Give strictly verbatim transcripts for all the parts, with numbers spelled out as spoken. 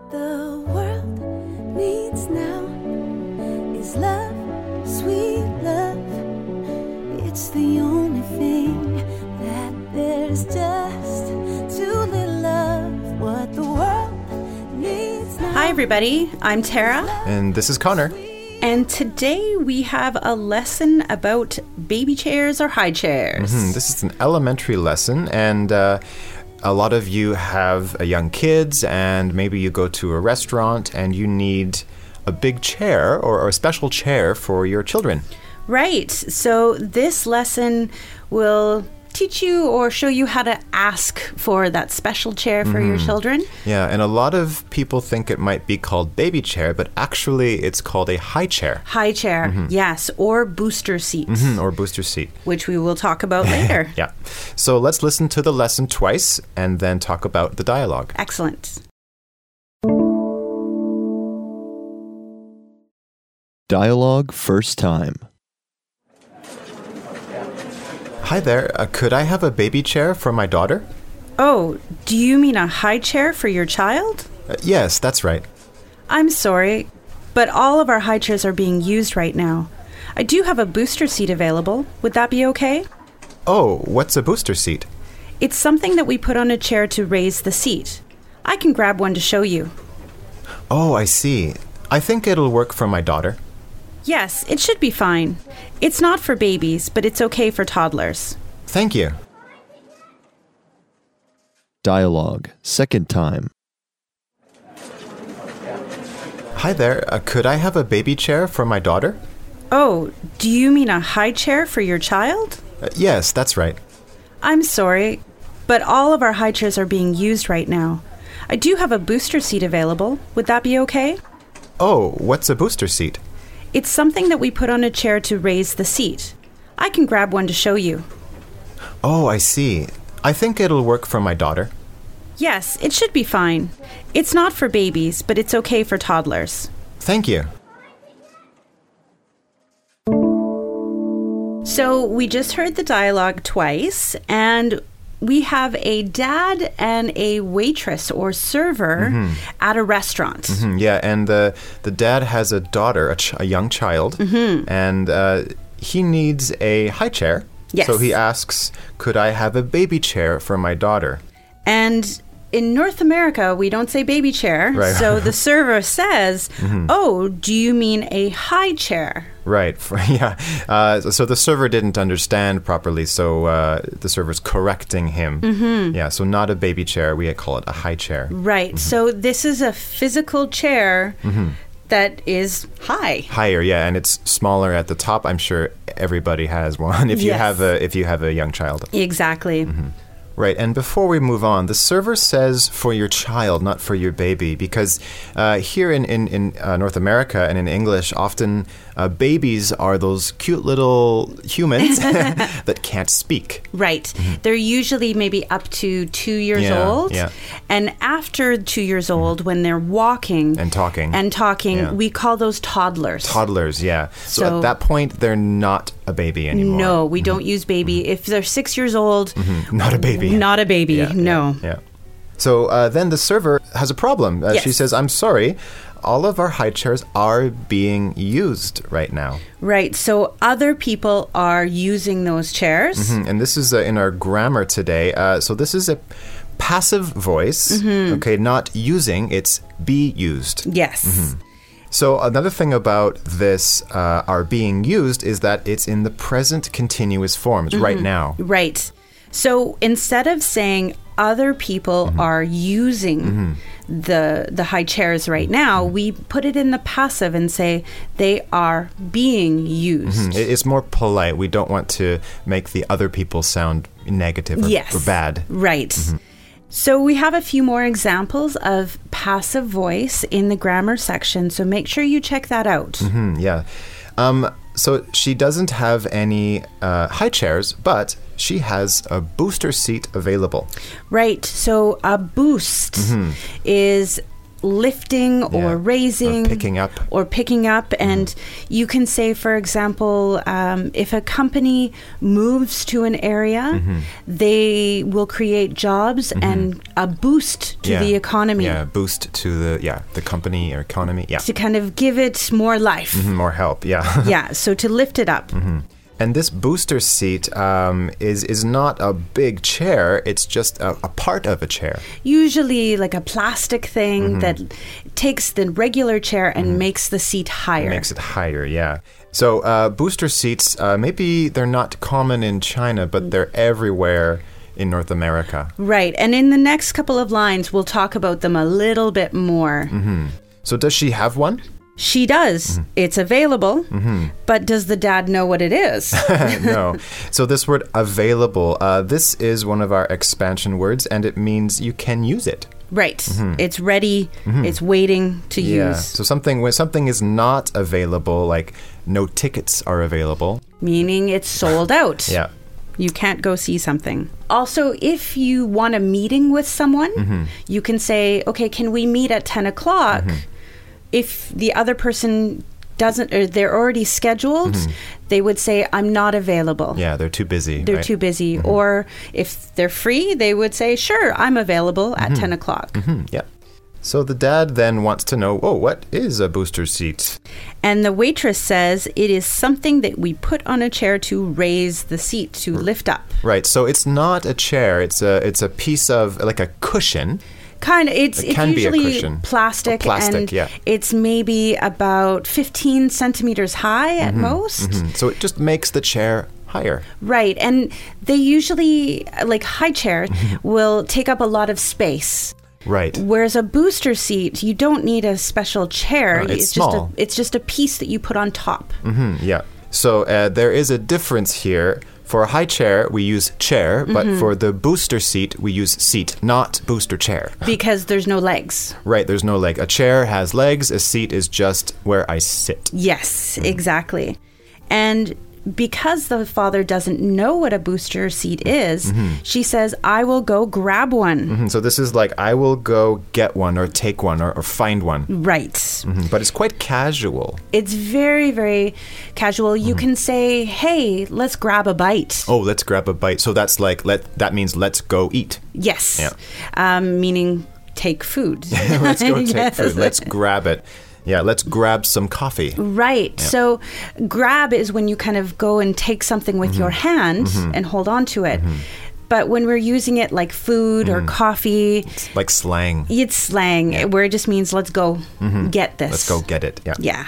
the world needs now is love, sweet love. It's the only thing that there's just too little of. What the world needs now. Hi everybody, I'm Tara. And this is Connor. And today we have a lesson about baby chairs or high chairs. Mm-hmm. This is an elementary lesson, and uh, a lot of you have uh, young kids, and maybe you go to a restaurant and you need a big chair or, or a special chair for your children. Right. So this lesson will teach you or show you how to ask for that special chair for mm-hmm. your children. Yeah, and a lot of people think it might be called baby chair, but actually it's called a high chair. High chair, mm-hmm. yes, or booster seat. Mm-hmm, or booster seat. Which we will talk about later. Yeah. So let's listen to the lesson twice and then talk about the dialogue. Excellent. Dialogue first time. Hi there. Uh, could I have a baby chair for my daughter? Oh, do you mean a high chair for your child? Uh, yes, that's right. I'm sorry, but all of our high chairs are being used right now. I do have a booster seat available. Would that be okay? Oh, what's a booster seat? It's something that we put on a chair to raise the seat. I can grab one to show you. Oh, I see. I think it'll work for my daughter. Yes, it should be fine. It's not for babies, but it's okay for toddlers. Thank you. Dialogue, second time. Hi there. Uh, could I have a baby chair for my daughter? Oh, do you mean a high chair for your child? Uh, yes, that's right. I'm sorry, but all of our high chairs are being used right now. I do have a booster seat available. Would that be okay? Oh, what's a booster seat? It's something that we put on a chair to raise the seat. I can grab one to show you. Oh, I see. I think it'll work for my daughter. Yes, it should be fine. It's not for babies, but it's okay for toddlers. Thank you. So we just heard the dialogue twice, and we have a dad and a waitress or server mm-hmm. at a restaurant. Mm-hmm, yeah, and the the dad has a daughter, a, ch- a young child, mm-hmm. and uh, he needs a high chair. Yes. So he asks, could I have a baby chair for my daughter? And in North America, we don't say baby chair. Right. So the server says, mm-hmm. oh, do you mean a high chair? Right. Yeah. Uh, so the server didn't understand properly, so uh, the server's correcting him. Mm-hmm. Yeah, so not a baby chair. We call it a high chair. Right. Mm-hmm. So this is a physical chair mm-hmm. that is high. Higher, yeah, and it's smaller at the top. I'm sure everybody has one if you yes. have a if you have a young child. Exactly. Mm-hmm. Right, and before we move on, the server says for your child, not for your baby, because uh, here in, in, in uh, North America and in English, often uh, babies are those cute little humans that can't speak. Right. Mm-hmm. They're usually maybe up to two years yeah, old. Yeah. And after two years old, mm-hmm. when they're walking and talking, and talking, yeah. we call those toddlers. Toddlers, yeah. So, so at that point, they're not a baby anymore. No, we mm-hmm. don't use baby. Mm-hmm. If they're six years old, mm-hmm. not a baby. Not a baby, yeah, no. Yeah. yeah. So uh, then the server has a problem. Uh, yes. She says, I'm sorry, all of our high chairs are being used right now. Right. So other people are using those chairs. Mm-hmm. And this is uh, in our grammar today. Uh, so this is a passive voice. Mm-hmm. Okay, not using, it's be used. Yes. Mm-hmm. So another thing about this, uh, our being used, is that it's in the present continuous forms mm-hmm. right now. Right. So instead of saying other people mm-hmm. are using mm-hmm. the the high chairs right now, mm-hmm. we put it in the passive and say they are being used. Mm-hmm. It's more polite. We don't want to make the other people sound negative or, yes. or bad. Right. Mm-hmm. So we have a few more examples of passive voice in the grammar section, so make sure you check that out. Mm-hmm, yeah. Um, so she doesn't have any uh, high chairs, but she has a booster seat available. Right. So a boost mm-hmm. is lifting or Yeah. raising Or picking up. or picking up. And you can say, for example, um, if a company moves to an area, Mm-hmm. they will create jobs and a boost to Yeah. the economy Yeah, boost to the yeah the company or economy. Yeah, to kind of give it more life. Mhm, more help. Yeah. Yeah, so to lift it up. And this booster seat um, is is not a big chair. It's just a, a part of a chair. Usually like a plastic thing Mm-hmm. that takes the regular chair and makes the seat higher. It makes it higher. Yeah. So uh, booster seats, uh, maybe they're not common in China, but they're everywhere in North America. Right. And in the next couple of lines, we'll talk about them a little bit more. So does she have one? She does. It's available. But does the dad know what it is? No. So this word available, uh, this is one of our expansion words, and it means you can use it. Right. It's ready. It's waiting to Yeah. use. So something when something is not available, like no tickets are available. Meaning it's sold out. Yeah. You can't go see something. Also, if you want a meeting with someone, you can say, okay, can we meet at ten o'clock? If the other person doesn't, or they're already scheduled, they would say, I'm not available. Yeah, they're too busy. They're right? too busy. Or if they're free, they would say, sure, I'm available at ten o'clock. Hmm, yeah. So the dad then wants to know, oh, what is a booster seat? And the waitress says it is something that we put on a chair to raise the seat, to lift up. Right. So it's not a chair. It's a it's a piece of like a cushion. Kind of, it's, It it's can be a usually cushion. plastic, A plastic, and yeah. it's maybe about fifteen centimeters high at most. Hmm. So it just makes the chair higher. Right, and they usually, like high chair, will take up a lot of space. Right. Whereas a booster seat, you don't need a special chair. No, it's just a, small. it's just a piece that you put on top. Hmm, yeah. So uh, there is a difference here. For a high chair, we use chair, but for the booster seat, we use seat, not booster chair. Because there's no legs. Right, there's no leg. A chair has legs, a seat is just where I sit. Yes, exactly. And because the father doesn't know what a booster seat is, she says, I will go grab one. Mhm, so this is like, I will go get one or take one or, or find one. Right. Mhm, but it's quite casual. It's very, very casual. You can say, hey, let's grab a bite. Oh, let's grab a bite. So that's like, let that means let's go eat. Yes. Yeah. Um, meaning take food. Let's go take Yes. food. Let's grab it. Yeah, let's grab some coffee. Right. So grab is when you kind of go and take something with your hand and hold on to it. But when we're using it like food or coffee, It's like slang. it's slang where it just means let's go get this. Let's go get it. Yeah. Yeah.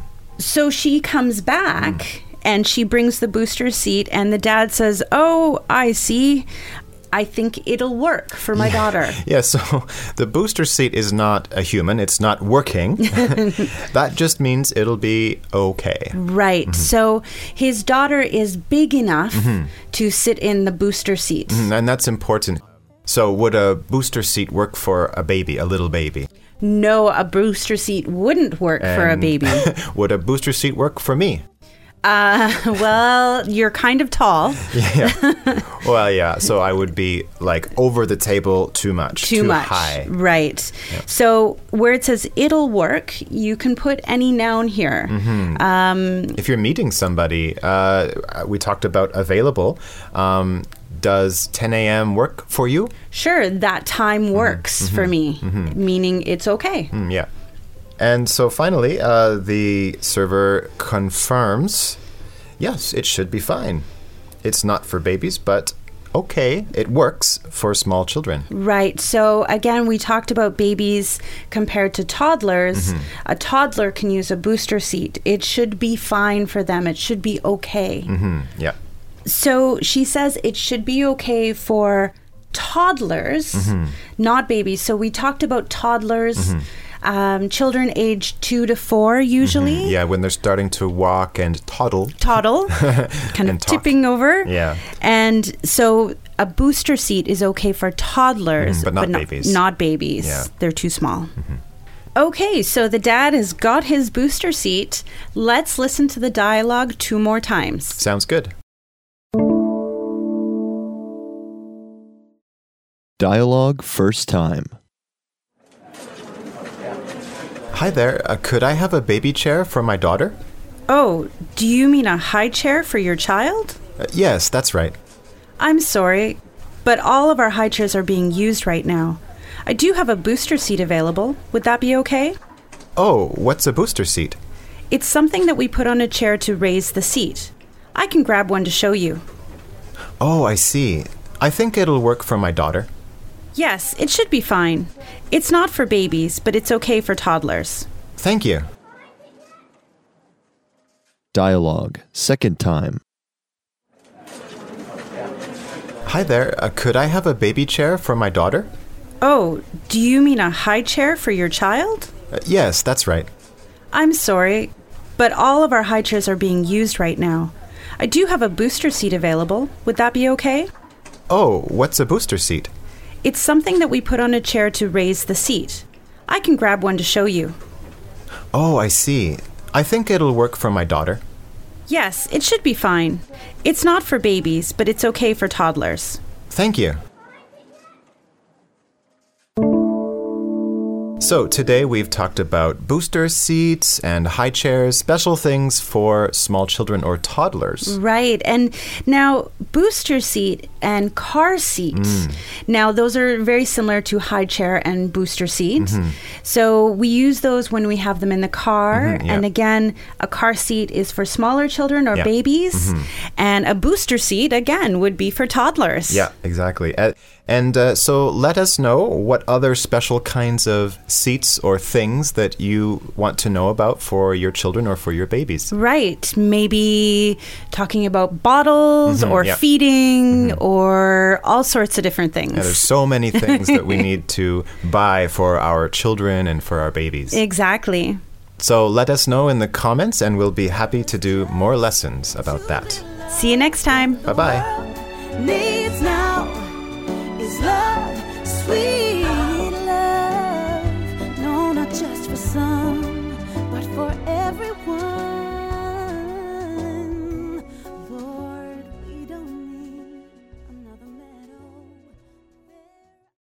So she comes back and she brings the booster seat, and the dad says, oh, I see. I think it'll work for my daughter. Yeah, so the booster seat is not a human. It's not working. That just means it'll be okay. Right. So his daughter is big enough to sit in the booster seat. And that's important. So would a booster seat work for a baby, a little baby? No, a booster seat wouldn't work for a And baby. Would a booster seat work for me? Uh, well, you're kind of tall. Well, yeah. So I would be like over the table too much. Too, much. high. Right. So where it says it'll work, you can put any noun here. Um, If you're meeting somebody, uh, we talked about available. Um, does ten a.m. work for you? sure, that time works for me, meaning it's okay. Mm, yeah. And so finally, uh, the server confirms, yes, it should be fine. It's not for babies, but okay, it works for small children. Right. So again, we talked about babies compared to toddlers. A toddler can use a booster seat. It should be fine for them. It should be okay. Hmm, yeah. So she says it should be okay for toddlers, not babies. So we talked about toddlers, um, children aged two to four usually. Yeah, when they're starting to walk and toddle. Toddle, kind of And talk. tipping over. Yeah. And so a booster seat is okay for toddlers, Mhm, but not babies. Not babies. Yeah. They're too small. Okay, so the dad has got his booster seat. Let's listen to the dialogue two more times. Sounds good. Dialogue first time. Hi there. Uh, could I have a baby chair for my daughter? Oh, do you mean a high chair for your child? Uh, yes, that's right. I'm sorry, but all of our high chairs are being used right now. I do have a booster seat available. Would that be okay? Oh, what's a booster seat? It's something that we put on a chair to raise the seat. I can grab one to show you. Oh, I see. I think it'll work for my daughter. Yes, it should be fine. It's not for babies, but it's okay for toddlers. Thank you. Dialogue, second time. Hi there. Uh, could I have a baby chair for my daughter? Oh, do you mean a high chair for your child? Uh, yes, that's right. I'm sorry, but all of our high chairs are being used right now. I do have a booster seat available. Would that be okay? Oh, what's a booster seat? It's something that we put on a chair to raise the seat. I can grab one to show you. Oh, I see. I think it'll work for my daughter. Yes, it should be fine. It's not for babies, but it's okay for toddlers. Thank you. So today we've talked about booster seats and high chairs, special things for small children or toddlers. Right. And now booster seat and car seat. Mm. Now those are very similar to high chair and booster seat. Mm-hmm. So we use those when we have them in the car. Mm-hmm, yeah. And again, a car seat is for smaller children or yeah. babies. Mm-hmm. And a booster seat, again, would be for toddlers. Yeah, exactly. Uh, And uh, so let us know what other special kinds of seats or things that you want to know about for your children or for your babies. Right. Maybe talking about bottles mm-hmm, or yeah. feeding mm-hmm. or all sorts of different things. Yeah, there's so many things that we need to buy for our children and for our babies. Exactly. So let us know in the comments and we'll be happy to do more lessons about that. See you next time. Bye-bye. Needs now is love, sweet love. No, not just for some.